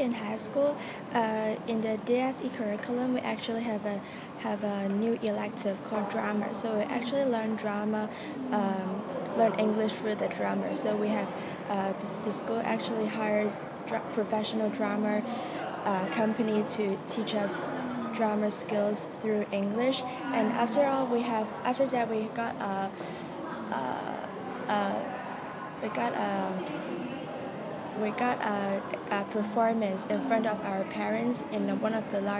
in high school, in the DSE curriculum, we actually have a new elective called drama. So we actually learn drama, learn English through the drama. So we have the school actually hires professional drama company to teach us drama skills through English. And after that we got a performance in front of our parents in one of the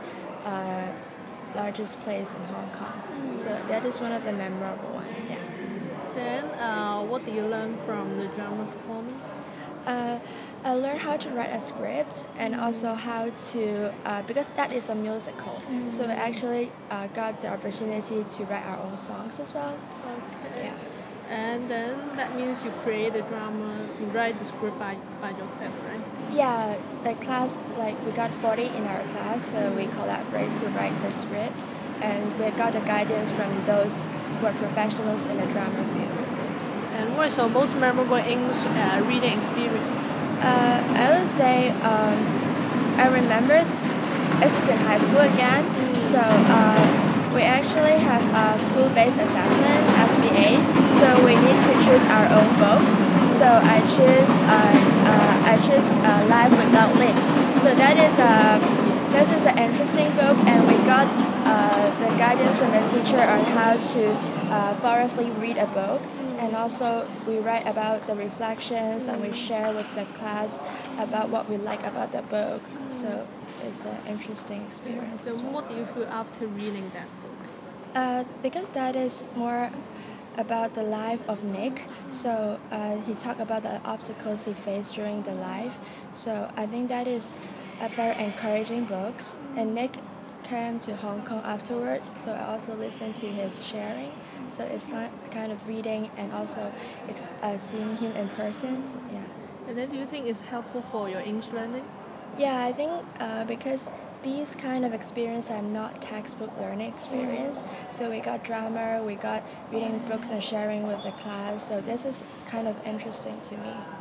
largest place in Hong Kong. So that is one of the memorable ones. Yeah. Then, what do you learn from the drama performance? I learned how to write a script and also how to because that is a musical. So we actually got the opportunity to write our own songs as well. Okay. Yeah. And then that means you create the drama, you write the script by yourself, right? Yeah, the class, like we got 40 in our class, so we collaborate to write the script, and we got the guidance from those who are professionals in the drama field. And what is your most memorable English reading experience? I would say I remember this is in high school again, so we actually have a school-based assessment, SBA, so we need to choose our own book. So I choose Life Without Lips. So this is an interesting book, and we got the guidance from the teacher on how to thoroughly read a book, and also we write about the reflections and we share with the class about what we like about the book. So it's an interesting experience. So what do you feel after reading that book? Because that is more about the life of Nick. So he talked about the obstacles he faced during the life. So I think that is a very encouraging book. And Nick came to Hong Kong afterwards, so I also listened to his sharing. So it's kind of reading and also seeing him in person. Yeah. And then do you think it's helpful for your English learning? Yeah, I think because these kind of experience are not textbook learning experience. So we got drama, we got reading books and sharing with the class. So this is kind of interesting to me.